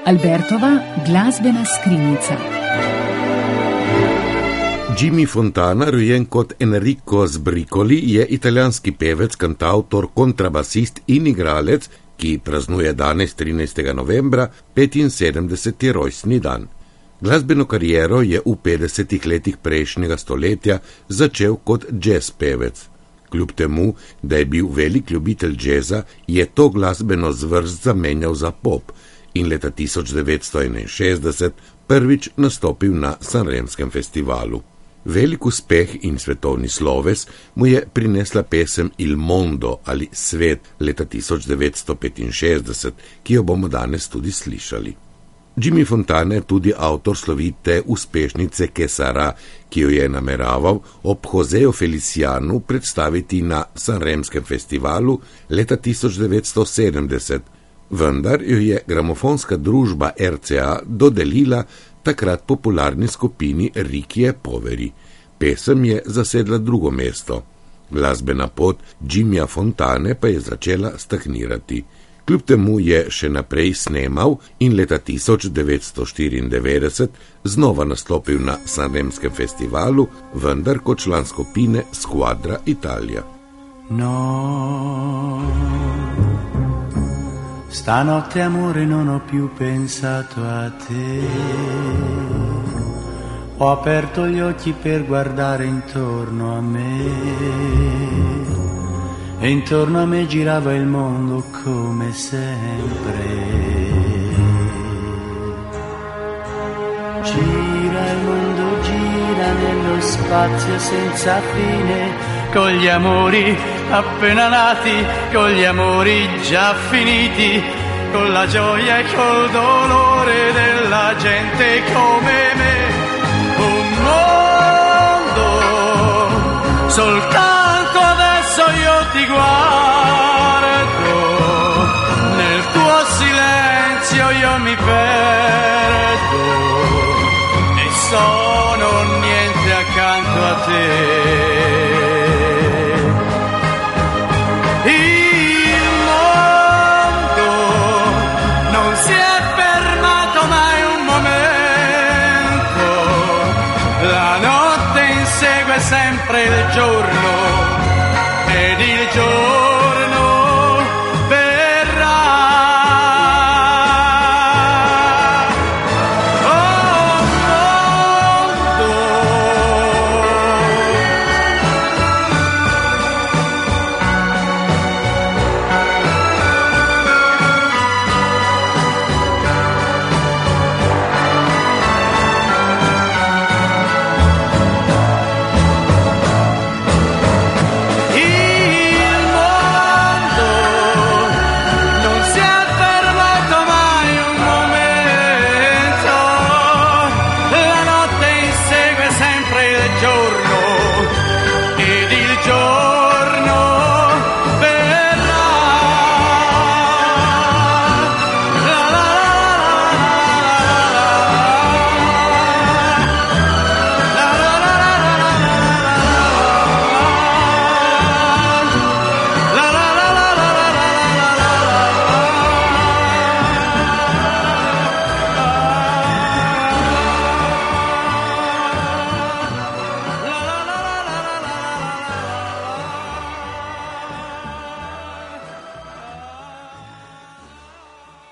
Albertova glasbena skrinjica. Jimmy Fontana, rojen kot Enrico Sbricoli, je italijanski pevec, kantautor, kontrabasist in igralec, ki praznuje danes 13. novembra 75. rojstni dan. Glasbeno kariero je v 50. letih prejšnjega stoletja začel kot jazz pevec. Kljub temu, da je bil velik ljubitelj džeza, je to glasbeno zvrst zamenjal za pop in leta 1961 prvič nastopil na Sanremskem festivalu. Velik uspeh in svetovni sloves mu je prinesla pesem Il Mondo ali Svet leta 1965, ki jo bomo danes tudi slišali. Jimmy Fontana je tudi avtor slovite uspešnice Que Sara, ki jo je nameraval ob Joseju Felicianu predstaviti na Sanremskem festivalu leta 1970, vendar jo je gramofonska družba RCA dodelila takrat popularni skupini Rikije Poveri. Pesem je zasedla drugo mesto. Glasbena pot Jimmyja Fontane pa je začela stagnirati. Kljub temu je še naprej snemal in leta 1994 znova nastopil na Sanremskem festivalu, vendar kot član skupine Squadra Italia. No, stanotte amore non ho più pensato a te. Ho aperto gli occhi per guardare intorno a me. E intorno a me girava il mondo come sempre. Gira il mondo, gira nello spazio senza fine, con gli amori appena nati, con gli amori già finiti, con la gioia e col dolore della gente come me. Un mondo soltanto adesso io ti guardo, nel tuo silenzio io mi perdo e sono niente accanto a te. Il mondo non si è fermato mai un momento, la notte insegue sempre il giorno.